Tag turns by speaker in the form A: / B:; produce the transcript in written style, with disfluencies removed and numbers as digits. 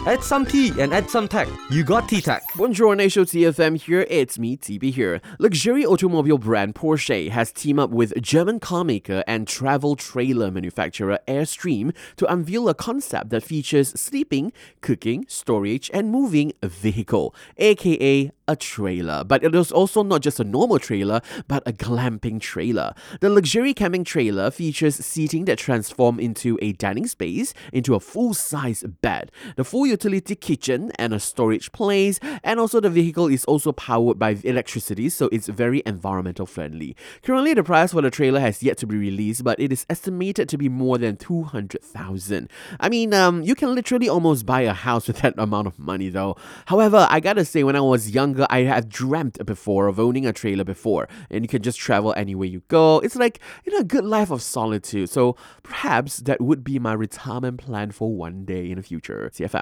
A: Add some tea and add some tech. You got T-Tech.
B: Bonjour, Nation TFM here. It's me, TB here. Luxury automobile brand Porsche has teamed up with German carmaker and travel trailer manufacturer Airstream to unveil a concept that features sleeping, cooking, storage, and moving a vehicle, aka a trailer. But it is also not just a normal trailer, but a glamping trailer. The luxury camping trailer features seating that transform into a dining space, into a full-size bed, the full utility kitchen, and a storage place. And also the vehicle is also powered by electricity, so it's very environmental friendly. Currently, the price for the trailer has yet to be released, but it is estimated to be more than 200,000. I mean, you can literally almost buy a house with that amount of money though. However, I gotta say, when I was younger, I have dreamt before of owning a trailer before, and you can just travel anywhere you go. It's like, a good life of solitude. So perhaps that would be my retirement plan for one day in the future. CFM.